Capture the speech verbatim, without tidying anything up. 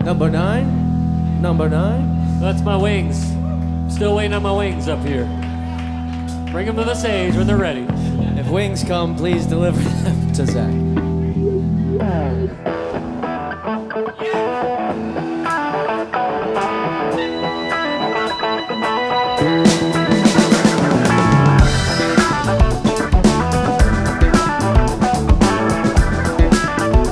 Number nine? Number nine? That's my wings. Still waiting on my wings up here. Bring them to the stage when they're ready. If wings come, please deliver them to Zach.